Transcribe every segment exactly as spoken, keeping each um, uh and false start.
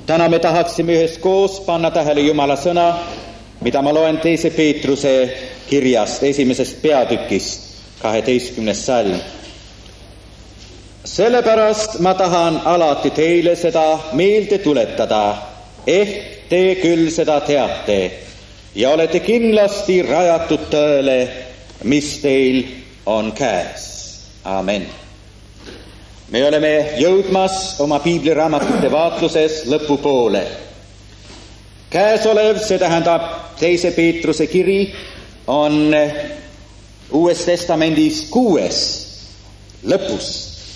Täna me tahaksime üheskoos panna tähele Jumala sõna, mida ma loen teise Peetruse kirjast, esimesest peatükist, kaheteistkümnes salm. Sellepärast ma tahan alati teile seda meelde tuletada, ehk te küll seda teate ja olete kindlasti rajatud tõele, mis teil on käes. Amen. Me oleme jõudmas oma piibliraamatute vaatluses lõpupoole. Käesolev, see tähendab teise Peetruse kiri, on Uues Testamendis kuues lõpus.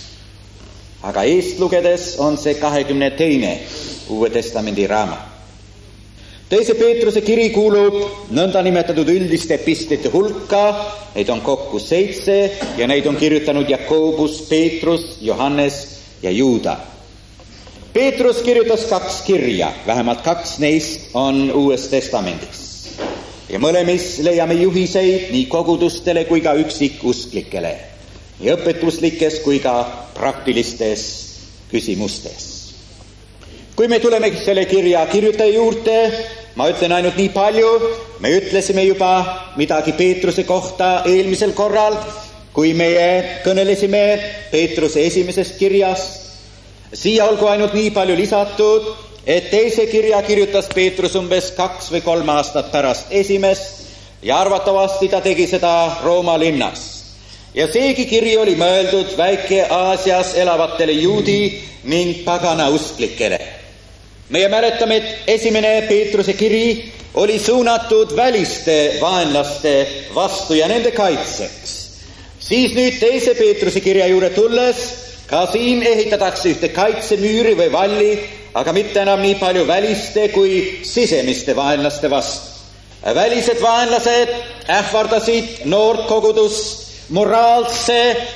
Aga eest lugedes on see kahekümne teine Uue Testamendi raamat. Teise Peetruse kiri kuulub nõnda nimetatud üldiste epistlite hulka, neid on kokku seitse ja neid on kirjutanud Jakobus, Peetrus, Johannes ja Juuda. Peetrus kirjutas kaks kirja, vähemalt kaks neist on Uues Testamendis. Ja mõlemis leiame juhiseid nii kogudustele kui ka üksikusklikele, nii õpetuslikes kui ka praktilistes küsimustes. Kui me tuleme selle kirja kirjutaja juurde, ma ütlen ainult nii palju, me ütlesime juba midagi Peetruse kohta eelmisel korral, kui meie kõnelesime Peetruse esimesest kirjast. Siia olgu ainult nii palju lisatud, et teise kirja kirjutas Peetrus umbes kaks või kolm aastat pärast esimest ja arvatavasti ta tegi seda Rooma linnas. Ja seegi kiri oli mõeldud Väike-Aasias elavatele juudi ning pagana usklikele. Meie mäletame, et esimene Peetruse kiri oli suunatud väliste vaenlaste vastu ja nende kaitseks. Siis nüüd teise Peetruse kirja juurde tulles, ka siin ehitatakse ühte kaitsemüüri või valli, aga mitte enam nii palju väliste kui sisemiste vaenlaste vastu. Välised vaenlased ähvardasid noort kogudust moraalse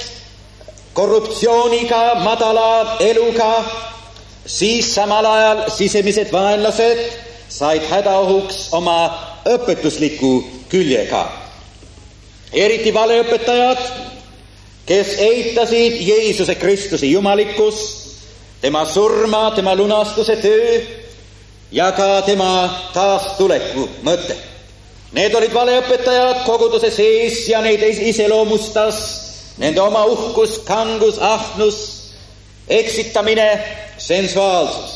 korruptsiooniga, madala eluga. Siis samal ajal sisemised vaenlased said hädaohuks oma õpetusliku küljega. Eriti valeõpetajad, kes eitasid Jeesuse Kristuse jumalikkust, tema surma, tema lunastuse töö ja ka tema taastuleku mõte. Need olid valeõpetajad koguduse sees ja neid iseloomustas nende oma uhkus, kangus, ahnus, eksitamine, sensuaalsus.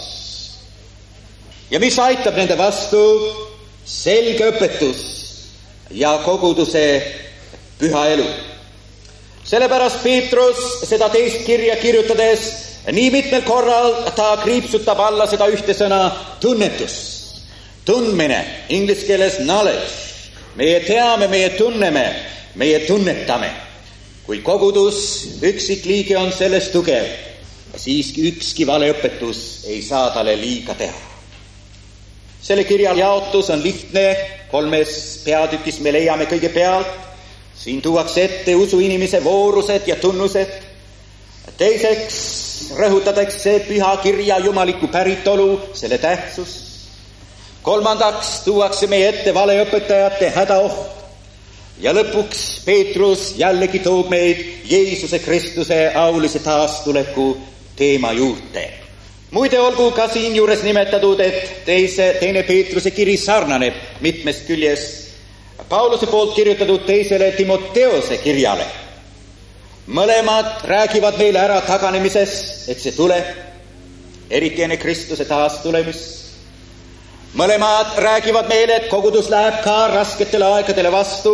Ja mis aitab nende vastu? Selge õpetus ja koguduse püha elu. Sellepärast Peetrus seda teist kirja kirjutades nii mitmel korral ta kriipsutab alla seda ühte sõna tunnetus. Tundmine, inglise keeles knowledge. Meie teame, meie tunneme, meie tunnetame. Kui kogudus üksik liige on selles tugev, siiski ükski valeõpetus ei saa talle liiga teha. Selle kirja jaotus on lihtne, kolmes peatükis me leiame kõigepealt. Siin tuuakse ette usuinimese voorused ja tunnused. Teiseks rõhutatakse püha kirja jumaliku päritolu, selle tähtsus. Kolmandaks tuuakse meie ette valeõpetajate hädaoht. Ja lõpuks Peetrus jällegi toob meid Jeesuse Kristuse aulise taastuleku teema juurde. Muide olgu ka siin juures nimetatud, et teise, teine Peetruse kiri sarnaneb mitmest küljest Pauluse poolt kirjutatud teisele Timoteose kirjale. Mõlemad räägivad meile ära taganemisest, et see tuleb, eriti enne Kristuse taastulemist. Mõlemad räägivad meile, et kogudus läheb ka rasketele aegadele vastu.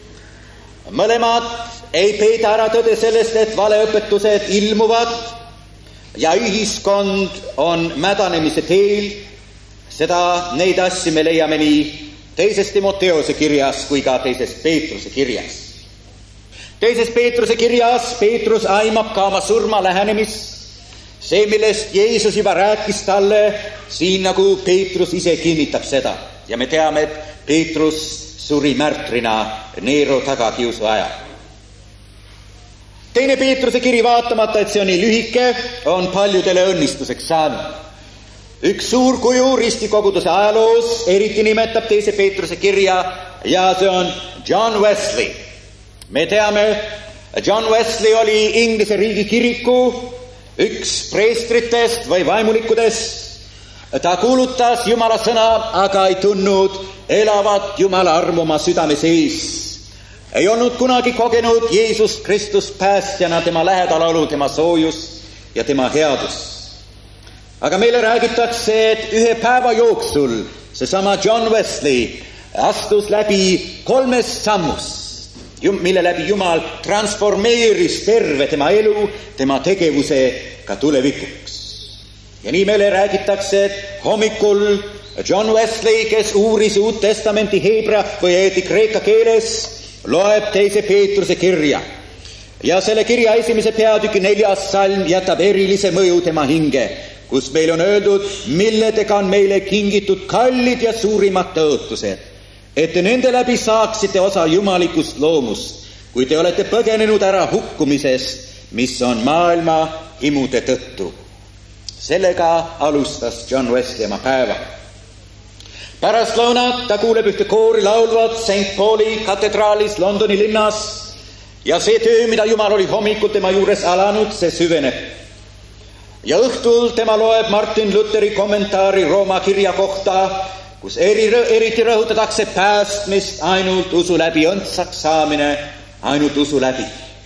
Mõlemad ei peida ära tõde sellest, et valeõpetused ilmuvad ja ühiskond on mädanemise teel. Seda, neid asju me leiame nii teises Timoteose kirjas kui ka teises Peetruse kirjas. Teises Peetruse kirjas Peetrus aimab ka oma surma lähenemist. See, millest Jeesus juba rääkis talle, siin nagu Peetrus ise kinnitab seda. Ja me teame, et Peetrus suri märtrina Neero tagakiusu ajal. Teine Peetruse kiri vaatamata, et see on nii lühike, on paljudele õnnistuseks saanud. Üks suur kuju ristikoguduse ajaloos eriti nimetab teise Peetruse kirja ja see on John Wesley. Me teame, John Wesley oli Inglise riigi kiriku üks preestritest või vaimulikudest. Ta kuulutas Jumala sõna, aga ei tundnud elavat Jumala armu oma südame sees. Ei olnud kunagi kogenud Jeesus Kristus päästjana, tema lähedalolu, tema soojust ja tema headust. Aga meile räägitakse, et ühe päeva jooksul seesama John Wesley astus läbi kolmest sammust, mille läbi Jumal transformeeris terve tema elu, tema tegevuse ka tulevikuks. Ja nii meile räägitakse, et hommikul John Wesley, kes uuris Uut Testamenti heebra või eeti kreeka keeles, loeb teise Peetruse kirja. Ja selle kirja esimese peatüki neljas salm jätab erilise mõju tema hinge, kus meil on öeldud, milledega on meile kingitud kallid ja suurimad tõotused, et te nende läbi saaksite osa jumalikust loomust, kui te olete põgenenud ära hukkumisest, mis on maailma himude tõttu. Sellega alustas John Wesley oma päeva. Pärast lõunat ta kuuleb ühte koori laulvat Saint Pauli katedraalis Londoni linnas ja see töö, mida Jumal oli hommikul tema juures alanud, see süveneb. Ja õhtul tema loeb Martin Lutheri kommentaari Rooma kirja kohta, kus eri, eriti rõhutatakse päästmist ainult usu läbi, õndsaks saamine ainult usu läbi.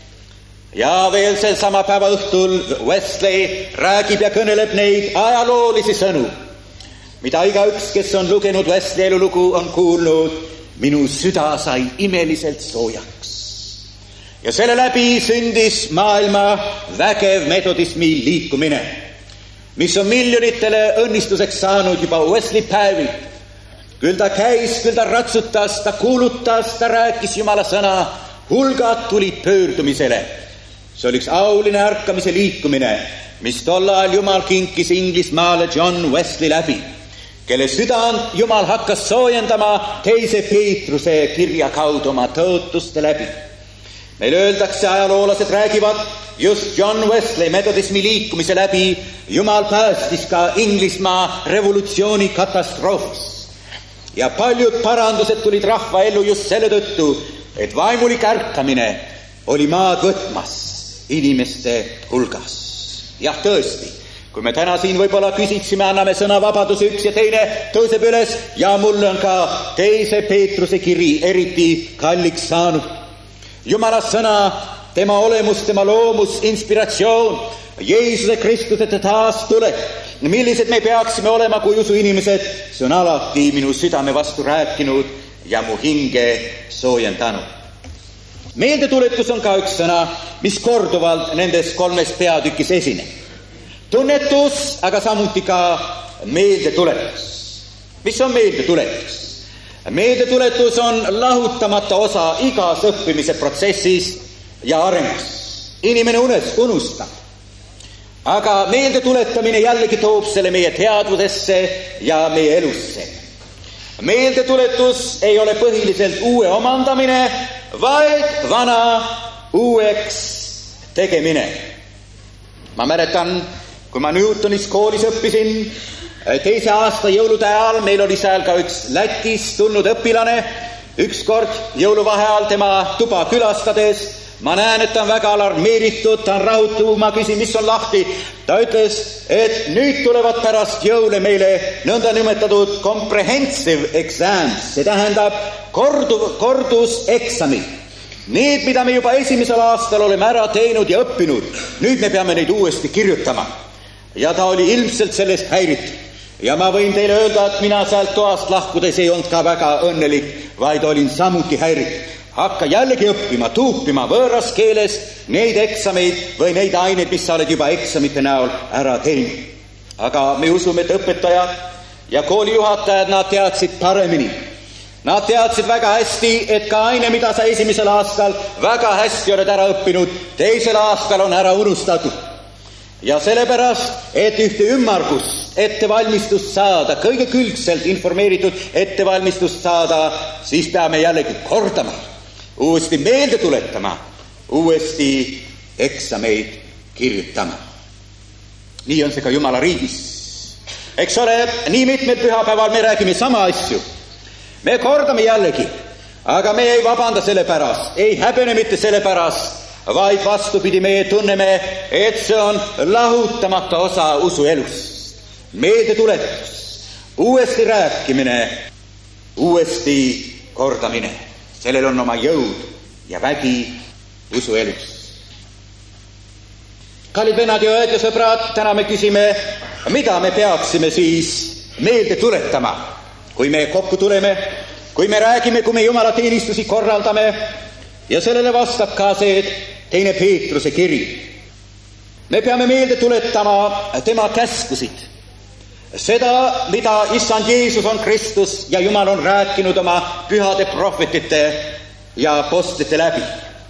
Ja veel sel sama päeva õhtul Wesley räägib ja kõneleb neid ajaloolisi sõnu, mida igaüks, kes on lugenud Wesley elulugu, on kuulnud, minu süda sai imeliselt soojaks. Ja selle läbi sündis maailma vägev metodismi liikumine, mis on miljonitele õnnistuseks saanud juba Wesley päevil. Küll ta käis, küll ta ratsutas, ta kuulutas, ta rääkis Jumala sõna, hulgad tulid pöördumisele. See oli üks auline ärkamise liikumine, mis tol ajal Jumal kinkis Inglismaale John Wesley läbi, kelle südant Jumal hakkas soojendama teise Peetruse kirja kaudu oma tõotuste läbi. Meil öeldakse, ajaloolased räägivad, just John Wesley metodismi liikumise läbi Jumal päästis ka Inglismaa revolutsiooni katastroofis. Ja paljud parandused tulid rahva ellu just selle tõttu, et vaimulik ärkamine oli maad võtmas inimeste hulgas. Jah, tõesti, kui me täna siin võib-olla küsiksime, anname sõnavabaduse üks ja teine tõuseb üles ja mul on ka teise Peetruse kiri eriti kalliks saanud. Jumala sõna, tema olemus, tema loomus, inspiratsioon, Jeesuse Kristuse taas tuleb. Millised me peaksime olema kui usu inimesed, see on alati minu südame vastu rääkinud ja mu hinge soojendanud. Meeldetuletus on ka üks sõna, mis korduvalt nendes kolmes peatükis esineb. Tunnetus, aga samuti ka meeldetuletus. Mis on meeldetuletus? Meeldetuletus on lahutamata osa igas õppimise protsessis ja arengus. Inimene unes, unustab. Aga meeldetuletamine jällegi toob selle meie teadvusesse ja meie elusse. Meeldetuletus ei ole põhiliselt uue omandamine, vaid vana uueks tegemine. Ma mäletan, kui ma Newtonis koolis õppisin, teise aasta jõulude ajal meil oli seal ka üks Lätist tulnud õpilane. Ükskord jõuluvaheajal tema tuba külastades ma näen, et ta on väga alarmeeritud, ta on rahutu, ma küsin, mis on lahti. Ta ütles, et nüüd tulevad pärast jõule meile nõnda nimetatud comprehensive exams, see tähendab kordu, korduseksamid. Need, mida me juba esimesel aastal oleme ära teinud ja õppinud, nüüd me peame neid uuesti kirjutama. Ja ta oli ilmselt sellest häiritud. Ja ma võin teile öelda, et mina sealt toast lahkudes ei olnud ka väga õnnelik, vaid olin samuti häiritud. Hakka jällegi õppima, tuupima võõras keeles neid eksameid või neid aineid, mis sa oled juba eksamite näol ära teinud. Aga me usume, et õpetajad ja koolijuhatajad, nad teadsid paremini. Nad teadsid väga hästi, et ka aine, mida sa esimesel aastal väga hästi oled ära õppinud, teisel aastal on ära unustatud. Ja sellepärast, et ühte ümmargust ettevalmistust saada, kõige külgselt informeeritud ettevalmistust saada, siis peame jällegi kordama, uuesti meelde tuletama, uuesti eksameid kirjutama. Nii on see ka Jumala riigis. Eks ole, nii mitmed pühapäeval me räägime sama asju. Me kordame jällegi, aga me ei vabanda selle pärast, ei häbene mitte selle pärast, vaid vastupidi, meie tunneme, et see on lahutamata osa usu elust. Meeldetuletus. uuesti rääkimine, uuesti kordamine. Sellel on oma jõud ja vägi usuelus. Kallid vennad ja õed ja sõbrad, täna me küsime, mida me peaksime siis meelde tuletama, kui me kokku tuleme, kui me räägime, kui me Jumala teenistusi korraldame. Ja sellele vastab ka see teine Peetruse kiri. Me peame meelde tuletama tema käskusid. Seda, mida Issand Jeesus on Kristus ja Jumal on rääkinud oma pühade prohvetite ja apostlite läbi.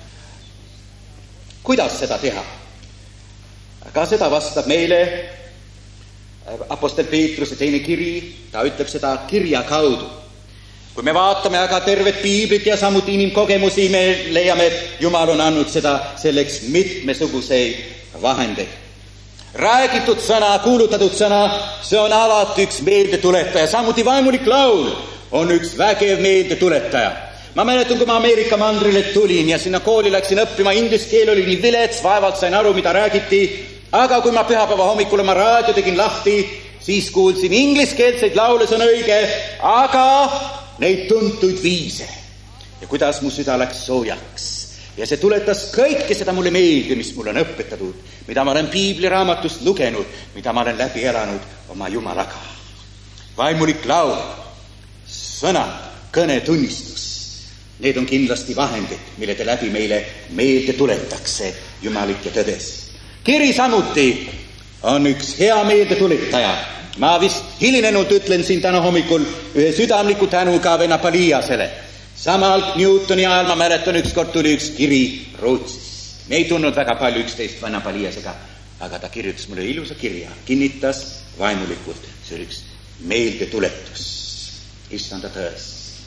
Kuidas seda teha? Aga seda vastab meile apostel Peetruse teine kiri, ta ütleb seda kirja kaudu. Kui me vaatame aga tervet piiblit ja samuti inimkogemusi, me leiame, et Jumal on andnud seda selleks mitmesuguseid vahendeid. Räägitud sõna, kuulutatud sõna, see on alati üks meeldetuletaja. Samuti vaimulik laul on üks vägev meeldetuletaja. Ma mäletan, kui ma Ameerika mandrile tulin ja sinna kooli läksin õppima, inglise keel oli nii vilets, vaevalt sain aru, mida räägiti. Aga kui ma pühapäeva hommikul oma raadio tegin lahti, siis kuulsin ingliskeelseid laule, see on õige, aga neid tuntuid viise. Ja kuidas mu süda läks soojaks. Ja see tuletas kõike seda mulle meelde, mis mulle on õpetatud, mida ma olen piibliraamatust lugenud, mida ma olen läbi elanud oma Jumalaga. Vaimulik laul, sõna, kõne, tunnistus. Need on kindlasti vahendid, millede läbi meile meelde tuletakse Jumalik ja tõdes. Kiri samuti on üks hea meeldetuletaja. Ma vist hilinenud ütlen siin täna hommikul ühe südamliku tänuga venna Paliasele. Samal Newtoni ajal ma mäletan, ükskord tuli üks kiri Rootsist. Me ei tunnud väga palju üksteist venna Paliasega, aga ta kirjutas mulle ilusa kirja, kinnitas vaimulikult. See oli üks meeldetuletus. Issanda tões.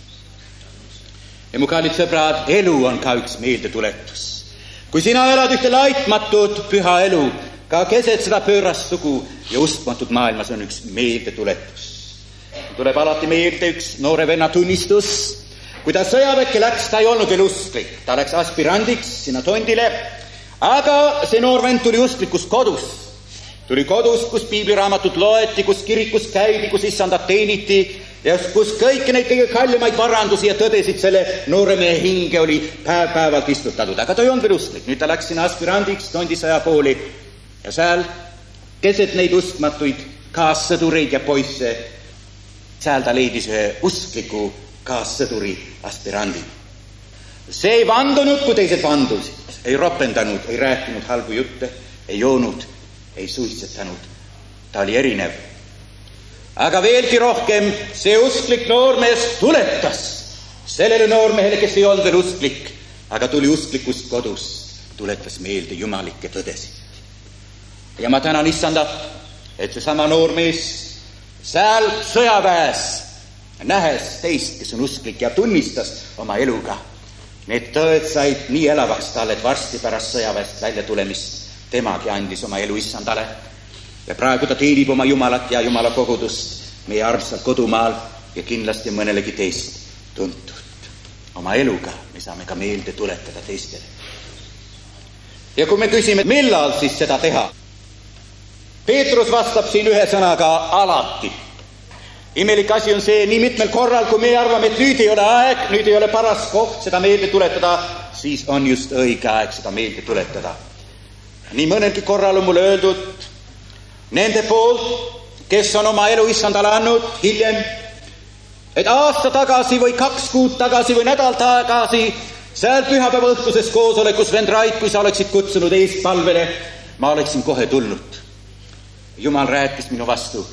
Ja mu kallid sõbrad, elu on ka üks meeldetuletus. Kui sina elad ühte laitmatut püha elu, ka keset seda pöörast sugu ja uskmatut maailmas on üks meeldetuletus. Tuleb alati meelde üks noore venna tunnistus. Kui ta sõjaväkke läks, ta ei olnud veel usklik. Ta läks aspirandiks sinna tondile, aga see noor vend tuli usklikus kodus. Tuli kodus, kus piibliraamatut loeti, kus kirikus käidi, kus issandat teeniti ja kus kõiki neid kõige kallimaid varandusi ja tõdesid selle noore mehe hinge oli päev-päevalt istutatud. Aga ta ei olnud veel usklik. Nüüd ta läks sinna aspirandiks tondisõja pooli ja seal keset neid uskmatuid kaassõdureid ja poisse, seal ta leidis ühe uskliku kaassõduri aspirandi. See ei vandunud, kui teised vandusid. Ei ropendanud, ei rääkinud halbu jutte, ei joonud, ei suitsetanud. Ta oli erinev. Aga veelgi rohkem see usklik noormees tuletas sellele noormehele, kes ei olnud veel usklik, aga tuli usklikust kodus, tuletas meelde jumalikke tõdesid. Ja ma tänan issandat, et see sama noormees seal sõjaväes, nähes teist, kes on usklik ja tunnistas oma eluga, need tõed said nii elavaks talle, et varsti pärast sõjaväest välja tulemist temagi andis oma elu issandale. Ja praegu ta teenib oma Jumalat ja Jumala kogudust meie armsal kodumaal ja kindlasti mõnelegi teist tuntud. Oma eluga me saame ka meelde tuletada teistele. Ja kui me küsime, millal siis seda teha? Peetrus vastab siin ühe sõnaga alati. Imelik asi on see, nii mitmel korral, kui me arvame, et nüüd ei ole aeg, nüüd ei ole paras koht seda meelde tuletada, siis on just õige aeg seda meelde tuletada. Nii mõnelgi korral on mulle öeldud nende poolt, kes on oma elu issandale andnud hiljem, et aasta tagasi või kaks kuud tagasi või nädal tagasi seal pühapäeva õhtuses koosolekus vend Rait, kui sa oleksid kutsunud eestpalvele, ma oleksin kohe tulnud. Jumal rääkis minu vastu.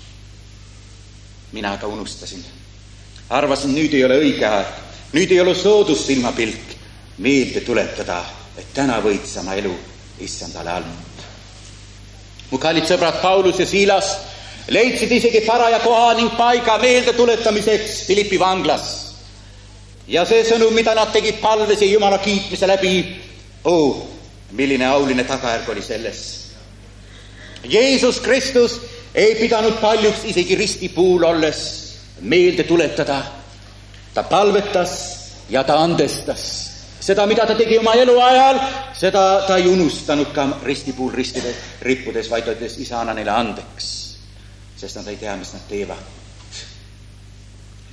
Mina aga unustasin. Arvasin, nüüd ei ole õige aeg. Nüüd ei ole soodus silmapilk meelde tuletada, et täna võid sama elu issandale andnud. Mu kallid sõbrad Paulus ja Siilas leidsid isegi paraja koha ning paiga meelde tuletamiseks Filippi vanglas. Ja see sõnum, mida nad tegid palves ja Jumala kiitmise läbi, oh, milline auline tagajärg oli selles. Jeesus Kristus ei pidanud paljuks isegi ristipuul olles meelde tuletada. Ta palvetas ja ta andestas. Seda, mida ta tegi oma elu ajal, seda ta ei unustanud ka ristipuul ristides, rippudes, vaid ütles, isa, anna neile andeks, sest nad ei tea, mis nad teevad.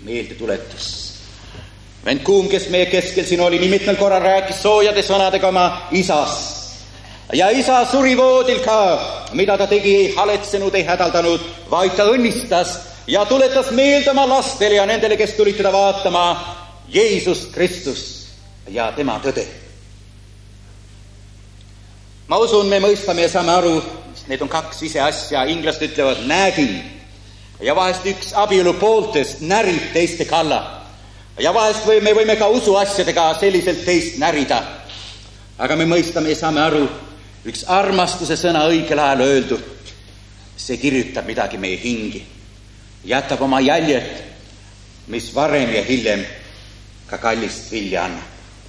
meeldetuletus. Vend Kuum, kes meie keskel siin oli, nii mitmel korral rääkis soojade sõnadega oma isast. Ja isa suri voodil ka, mida ta tegi, ei haletsenud, ei hädaldanud, vaid ta õnnistas ja tuletas meelde oma lastele ja nendele, kes tulid teda vaatama, Jeesus Kristus ja tema tõde. Ma usun, me mõistame ja saame aru, need on kaks ise asja, inglased ütlevad nägin. Ja vahest üks abielu pooltest närib teiste kalla. Ja vahest või me võime ka usuasjadega selliselt teist närida. Aga me mõistame ja saame aru, üks armastuse sõna õigel ajal öeldud, see kirjutab midagi meie hingi. Jätab oma jäljet, mis varem ja hiljem ka kallist vilja annab.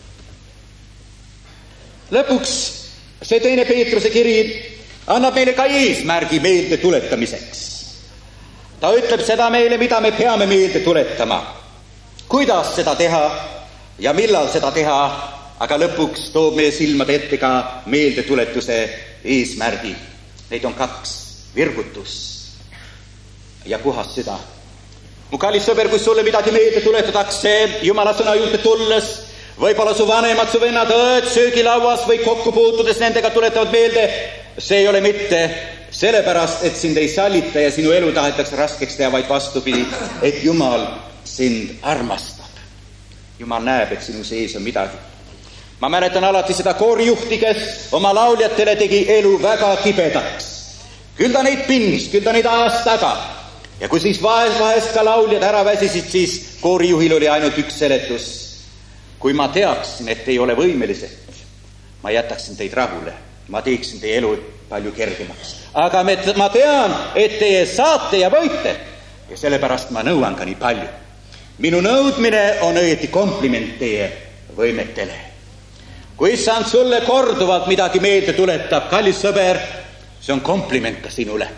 Lõpuks see teine Peetruse kiri annab meile ka eesmärgi meelde tuletamiseks. Ta ütleb seda meile, mida me peame meelde tuletama. Kuidas seda teha ja millal seda teha, aga lõpuks toob meie silmade ette ka meeldetuletuse eesmärgi. Neid on kaks, virgutus ja puhas süda. Mu kallis sõber, kui sulle midagi meelde tuletatakse Jumala sõna juurde tulles, võib-olla su vanemad, su vennad, õed söögilauas või kokku puutudes nendega tuletavad meelde, see ei ole mitte sellepärast, et sind ei sallita ja sinu elu tahetakse raskeks teha, vaid vastupidi, et Jumal sind armastab. Jumal näeb, et sinu sees on midagi. Ma mäletan alati seda koorijuhti, kes oma lauljatele tegi elu väga kibedaks. Küll ta neid pinnis, küll ta neid ajas taga. Ja kui siis vahest, vahest ka lauljad ära väsisid, siis koorijuhil oli ainult üks seletus. Kui ma teaksin, et ei ole võimelised, ma jätaksin teid rahule. Ma teeksin teie elu palju kergemaks. Aga me, ma tean, et teie saate ja võite. Ja sellepärast ma nõuan ka nii palju. Minu nõudmine on õieti kompliment teie võimetele. Kui issand sulle korduvalt midagi meelde tuletab, kallis sõber, see on kompliment ka sinule.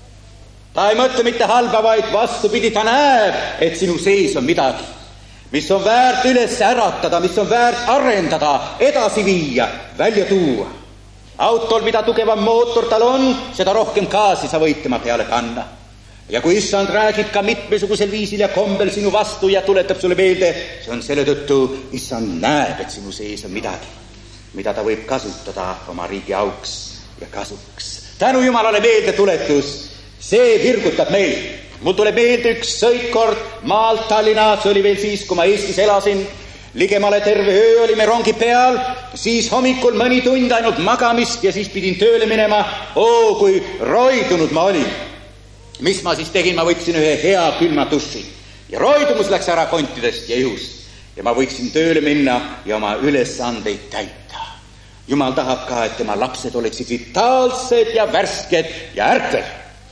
Ta ei mõtle mitte halba, vaid vastupidi, ta näeb, et sinu sees on midagi, mis on väärt üles äratada, mis on väärt arendada, edasi viia, välja tuua. Autol, mida tugevam mootor tal on, seda rohkem gaasi sa võid tema peale panna. Ja kui issand räägib ka mitmesugusel viisil ja kombel sinu vastu ja tuletab sulle meelde, see on selle tõttu, issand näeb, et sinu sees on midagi, mida ta võib kasutada oma riigi auks ja kasuks. Tänu Jumalale meelde tuletus, see virgutab meil. Mul tuleb meelde üks sõitkord maalt Tallinna, see oli veel siis, kui ma Eestis elasin. Ligemale terve öö olime rongi peal, siis hommikul mõni tund ainult magamist ja siis pidin tööle minema. Oo, kui roidunud ma olin. Mis ma siis tegin? Ma võtsin ühe hea külma duši ja roidumus läks ära kontidest ja ihust. Ja ma võiksin tööle minna ja oma ülesandeid täita. Jumal tahab ka, et tema lapsed oleksid vitaalsed ja värsked ja ärkvel.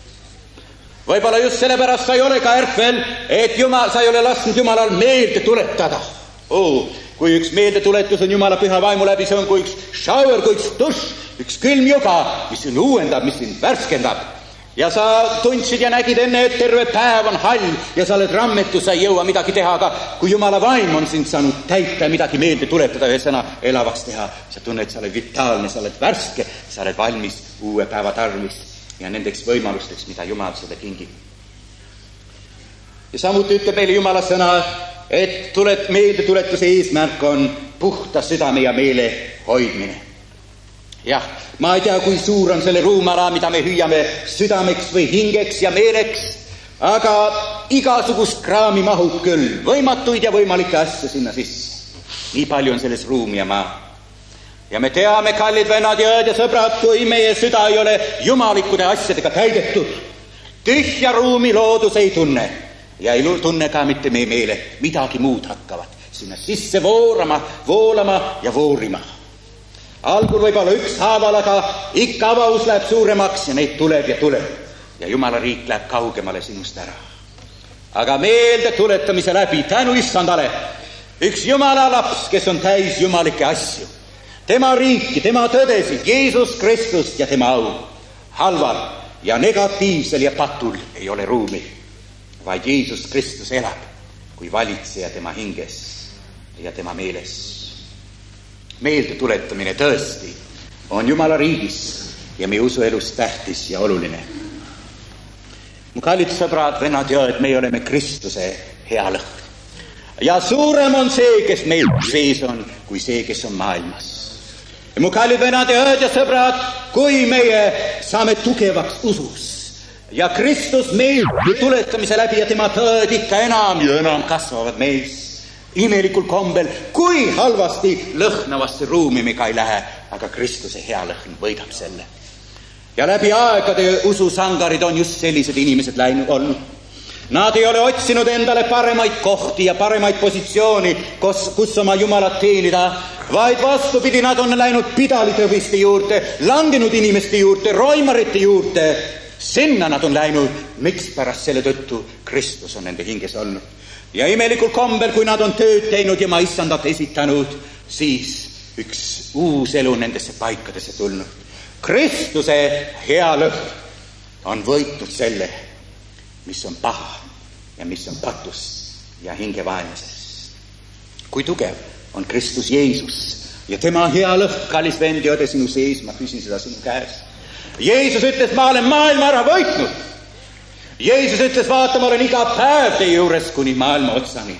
Võib-olla just sellepärast sa ei ole ka ärkvel, et Jumal, sa ei ole lasknud Jumalal meelde tuletada. Oh, kui üks meeldetuletus on Jumala püha vaimu läbi, see on kui üks shower, kui üks duš, üks külm juba, mis sind uuendab, mis sind värskendab. Ja sa tundsid ja nägid enne, et terve päev on hall ja sa oled rammetu, sa ei jõua midagi teha, aga kui Jumala vaim on sind saanud täita ja midagi meelde tuletada, ühe sõna elavaks teha, sa tunned, sa oled vitaalne, sa oled värske, sa oled valmis uue päeva tarvis ja nendeks võimalusteks, mida Jumal sulle kingib. Ja samuti ütleb meile Jumala sõna, et tulet, meelde tuletuse eesmärk on puhta südame ja meele hoidmine. Jah, ma ei tea, kui suur on selle ruumala, mida me hüüame südameks või hingeks ja meeleks, aga igasugust kraami mahub küll, võimatuid ja võimalikke asju sinna sisse. Nii palju on selles ruumi ja maa. Ja me teame, kallid vennad ja õed ja sõbrad, kui meie süda ei ole jumalikude asjadega täidetud. Tühja ruumi loodus ei tunne ja ei tunne ka mitte meie meele, midagi muud hakkavad sinna sisse voorama, voolama ja voorima. Algul võib olla üks haaval, aga ikka avaus läheb suuremaks ja neid tuleb ja tuleb. Ja Jumala riik läheb kaugemale sinust ära. Aga meelde tuletamise läbi, tänu issandale, üks Jumala laps, kes on täis jumalikke asju. Tema riiki, tema tõdesid, Jeesus Kristus ja tema au. Halval ja negatiivsel ja patul ei ole ruumi, vaid Jeesus Kristus elab kui valitseja tema hinges ja tema meeles. Meelde tuletamine tõesti on Jumala riigis ja meie usuelus tähtis ja oluline. Mu kallid sõbrad, vennad ja õed, me oleme Kristuse hea lõhn. ja suurem on see, kes meil sees on, kui see, kes on maailmas. Ja mu kallid venad ja õed ja sõbrad, kui meie saame tugevaks usus ja Kristus meil tuletamise läbi ja tema tõed ikka enam ja enam kasvavad meis imelikul kombel, kui halvasti lõhnavasse ruumi me ka ei lähe, aga Kristuse hea lõhn võidab selle. Ja läbi aegade ususangarid on just sellised inimesed läinud olnud. Nad ei ole otsinud endale paremaid kohti ja paremaid positsiooni, kus, kus oma Jumalat teenida, vaid vastupidi, nad on läinud pidalitõviste juurde, langenud inimeste juurde, roimarite juurde. Sinna nad on läinud, miks pärast selle tõttu Kristus on nende hinges olnud. Ja imelikul kombel, kui nad on tööd teinud ja ma issandat esitanud, siis üks uus elu nendesse paikadesse tulnud. Kristuse hea lõhn on võitnud selle, mis on paha ja mis on patus ja hingevaenlases. Kui tugev on Kristus Jeesus ja tema hea lõhn, kallis vend ja õde sinu sees, ma küsin seda sinu käes. Jeesus ütles, ma olen maailma ära võitnud. Jeesus ütles, vaata, ma olen iga päev teie juures kuni maailma otsani.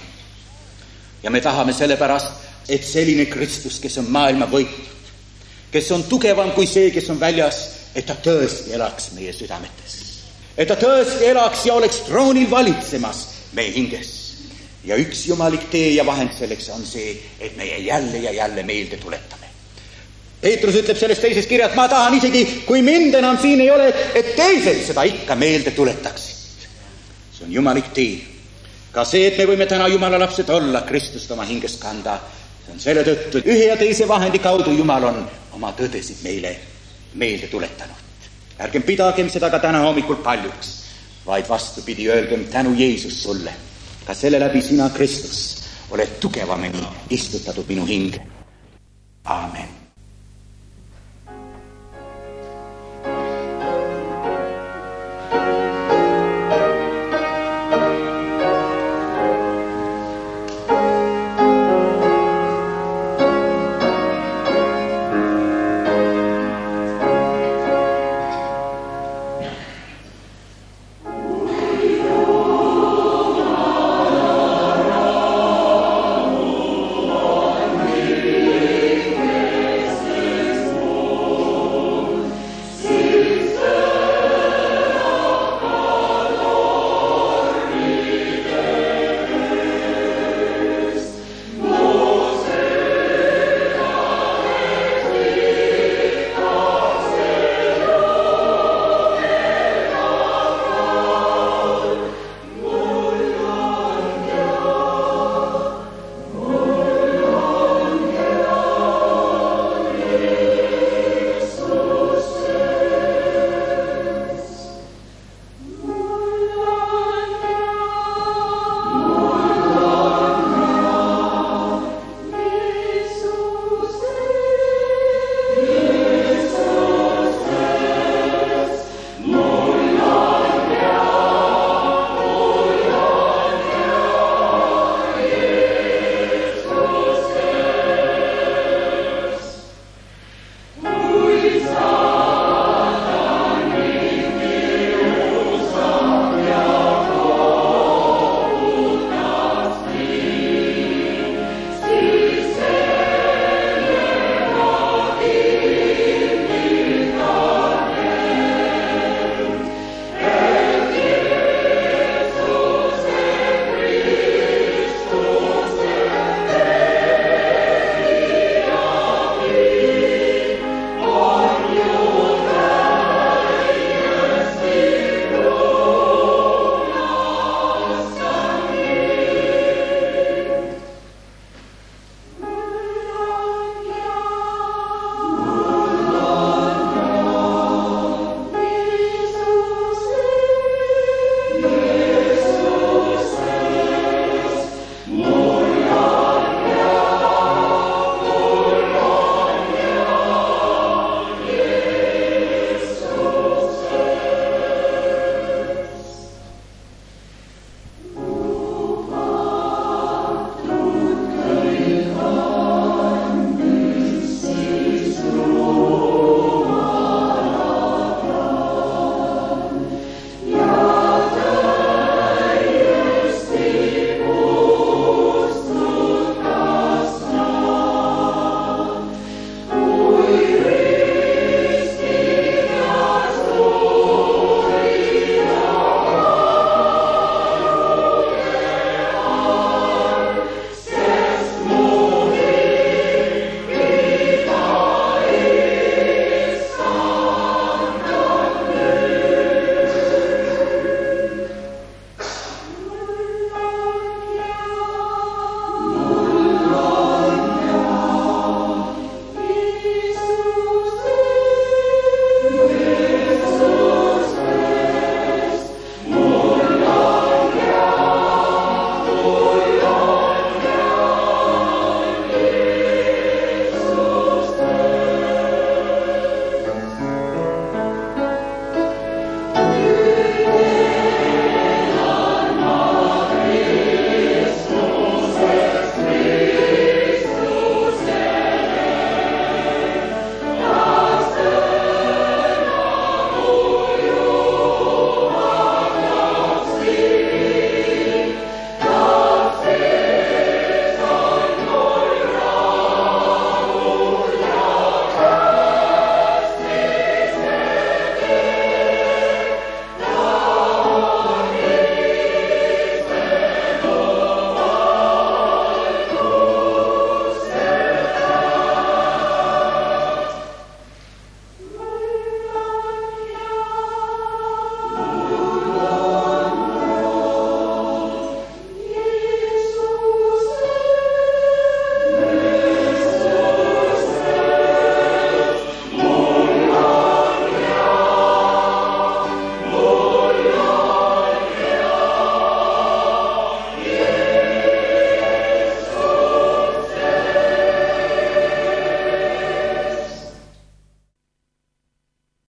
Ja me tahame sellepärast, et selline Kristus, kes on maailma võitnud, kes on tugevam kui see, kes on väljas, et ta tõesti elaks meie südametes. Et ta tõesti elaks ja oleks troonil valitsemas meie hinges. Ja üks jumalik tee ja vahend selleks on see, et meie jälle ja jälle meelde tuletame. Peetrus ütleb selles teises kirjas, ma tahan isegi, kui mind enam siin ei ole, et teised seda ikka meelde tuletaksid. See on jumalik tee. Ka see, et me võime täna Jumala lapsed olla, Kristust oma hinges kanda, see on selle tõttu, et ühe ja teise vahendi kaudu Jumal on oma tõdesid meile meelde tuletanud. Ärgem pidagem seda ka täna hommikul paljuks, vaid vastupidi öelgem tänu Jeesus sulle. Ka selle läbi sina, Kristus, oled tugevamini istutatud minu hinge. Aamen.